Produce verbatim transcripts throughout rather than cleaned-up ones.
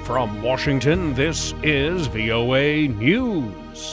From Washington, this is V O A News.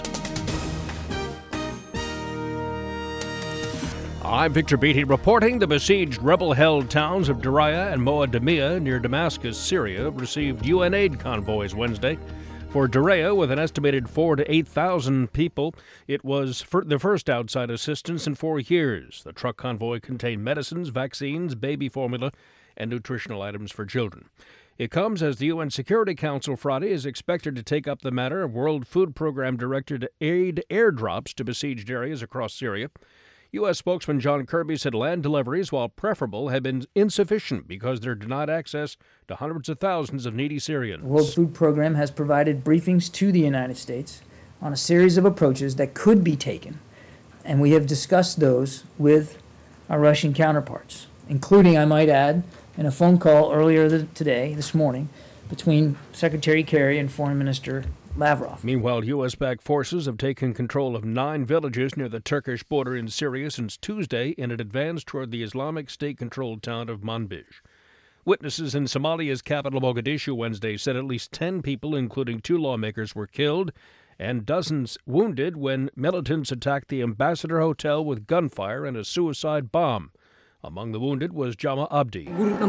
I'm Victor Beatty reporting. The besieged rebel-held towns of Daraya and Moadamia near Damascus, Syria, received U N aid convoys Wednesday. For Daraya, with an estimated four to eight thousand people, it was the first outside assistance in four years. The truck convoy contained medicines, vaccines, baby formula, and nutritional items for children. It comes as the U N Security Council Friday is expected to take up the matter of World Food Program director to aid airdrops to besieged areas across Syria. U S spokesman John Kirby said land deliveries, while preferable, have been insufficient because they're denied access to hundreds of thousands of needy Syrians. The World Food Program has provided briefings to the United States on a series of approaches that could be taken, and we have discussed those with our Russian counterparts, including, I might add, in a phone call earlier today, this morning, between Secretary Kerry and Foreign Minister Lavrov. Meanwhile, U S-backed forces have taken control of nine villages near the Turkish border in Syria since Tuesday in an advance toward the Islamic State-controlled town of Manbij. Witnesses in Somalia's capital Mogadishu Wednesday said at least ten people, including two lawmakers, were killed and dozens wounded when militants attacked the Ambassador Hotel with gunfire and a suicide bomb. Among the wounded was Jama Abdi.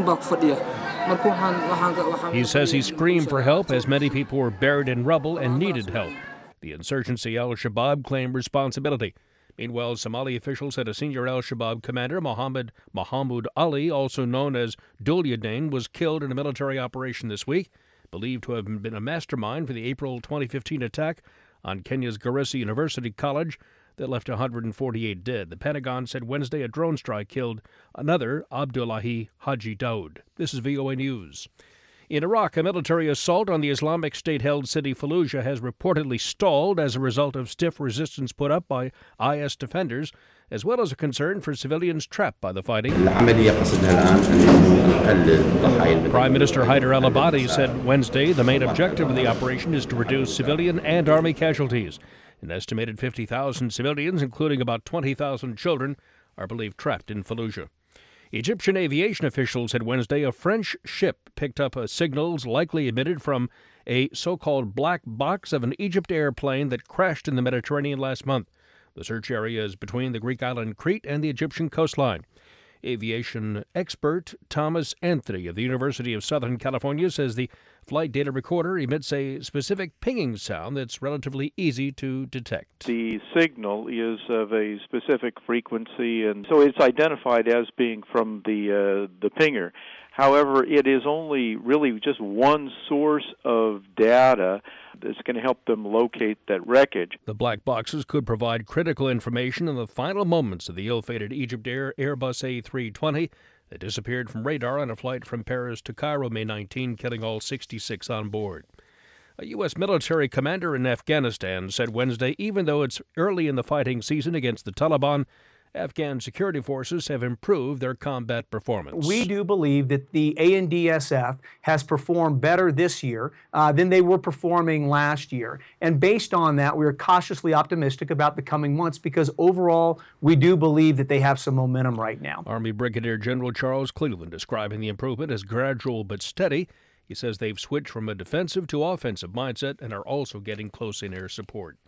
He says he screamed for help as many people were buried in rubble and needed help. The insurgency Al-Shabaab claimed responsibility. Meanwhile, Somali officials said a senior Al-Shabaab commander, Mohammed Mohammed Ali, also known as Dulyadin, was killed in a military operation this week, believed to have been a mastermind for the April twenty fifteen attack on Kenya's Garissa University College that left one hundred forty-eight dead. The Pentagon said Wednesday a drone strike killed another Abdullahi Haji Daoud. This is V O A News. In Iraq, a military assault on the Islamic State-held city Fallujah has reportedly stalled as a result of stiff resistance put up by I S defenders, as well as a concern for civilians trapped by the fighting. Prime Minister Haider al-Abadi said Wednesday the main objective of the operation is to reduce civilian and army casualties. An estimated fifty thousand civilians, including about twenty thousand children, are believed trapped in Fallujah. Egyptian aviation officials said Wednesday a French ship picked up a signals likely emitted from a so-called black box of an Egypt airplane that crashed in the Mediterranean last month. The search area is between the Greek island Crete and the Egyptian coastline. Aviation expert Thomas Anthony of the University of Southern California says the flight data recorder emits a specific pinging sound that's relatively easy to detect. The signal is of a specific frequency, and so it's identified as being from the uh, the pinger. However, it is only really just one source of data that's going to help them locate that wreckage. The black boxes could provide critical information in the final moments of the ill-fated Egypt Air Airbus A three twenty that disappeared from radar on a flight from Paris to Cairo May nineteenth, killing all sixty-six on board. A U S military commander in Afghanistan said Wednesday even though it's early in the fighting season against the Taliban, Afghan security forces have improved their combat performance. We do believe that the A N D S F has performed better this year uh, than they were performing last year. And based on that, we are cautiously optimistic about the coming months because overall, we do believe that they have some momentum right now. Army Brigadier General Charles Cleveland describing the improvement as gradual but steady. He says they've switched from a defensive to offensive mindset and are also getting close in air support.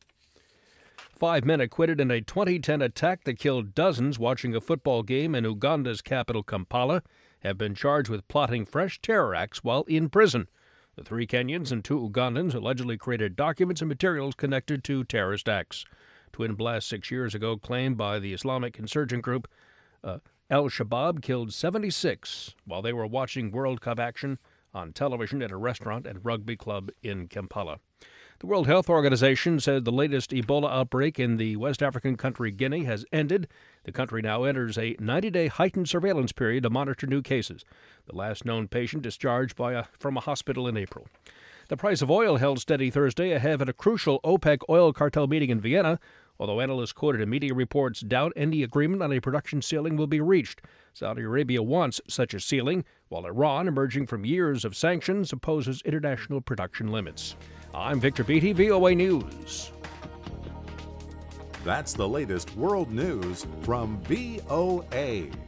Five men acquitted in a twenty ten attack that killed dozens watching a football game in Uganda's capital, Kampala, have been charged with plotting fresh terror acts while in prison. The three Kenyans and two Ugandans allegedly created documents and materials connected to terrorist acts. Twin blasts six years ago claimed by the Islamic insurgent group uh, Al-Shabaab killed seventy-six while they were watching World Cup action on television at a restaurant and rugby club in Kampala. The World Health Organization said the latest Ebola outbreak in the West African country Guinea has ended. The country now enters a ninety-day heightened surveillance period to monitor new cases. The last known patient discharged by a, from a hospital in April. The price of oil held steady Thursday ahead of a crucial OPEC oil cartel meeting in Vienna, although analysts quoted in media reports doubt any agreement on a production ceiling will be reached. Saudi Arabia wants such a ceiling, while Iran, emerging from years of sanctions, opposes international production limits. I'm Victor Beatty, V O A News. That's the latest world news from V O A.